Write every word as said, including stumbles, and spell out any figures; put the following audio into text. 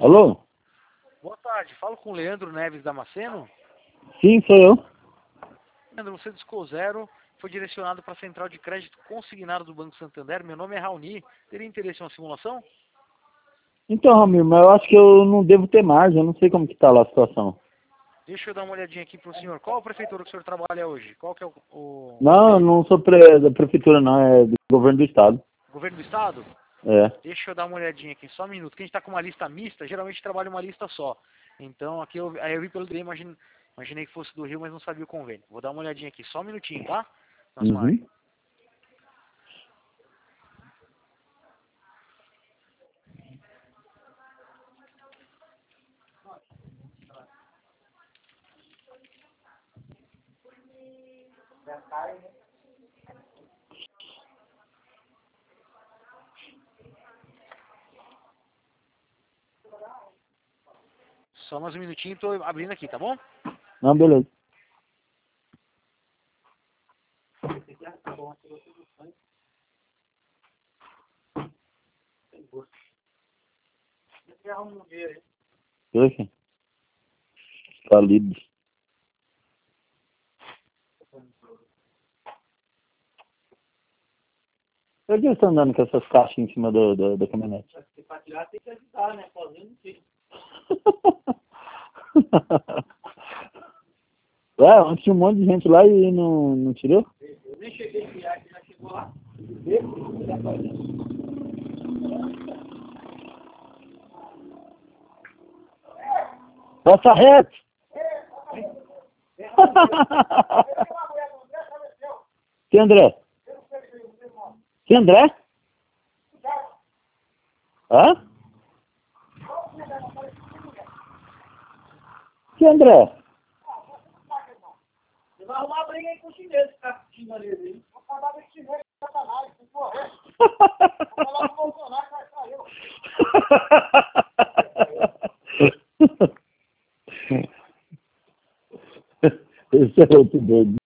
Alô? Boa tarde, falo com o Leandro Neves Damasceno. Sim, sou eu. Leandro, você discou zero, foi direcionado para a central de crédito consignado do Banco Santander. Meu nome é Raoni. Teria interesse em uma simulação? Então, Ramiro, mas eu acho que eu não devo ter margem, eu não sei como que tá lá a situação. Deixa eu dar uma olhadinha aqui para o senhor. Qual a prefeitura que o senhor trabalha hoje? Qual que é o, o Não, eu não sou pre da prefeitura não, é do governo do estado. governo do estado? É. Deixa eu dar uma olhadinha aqui, só um minuto. Que a gente está com uma lista mista, geralmente trabalha uma lista só. Então aqui eu, aí eu vi pelo D R E, imagine, imaginei que fosse do Rio, mas não sabia o convênio. Vou dar uma olhadinha aqui, só um minutinho, tá? Nossa, Uhum. Só mais um minutinho, tô abrindo aqui, tá bom? Não, beleza. Deixa. Tá livre. Por que você tá andando com essas caixas em cima do, do, da caminhonete? Pra tirar tem que ajudar, né? Sozinho não tira. Ué, ontem tinha um monte de gente lá e não, não tirou? Eu nem cheguei a tirar, que já chegou lá. Passa reto! Que André? Que André? Hã? Que André? Você vai arrumar briga aí com o chinês que tá xingando ele aí. Vou falar desse chinês que tá sacanagem, se correr. Vou falar pro Bolsonaro que vai sair. Esse é outro doido.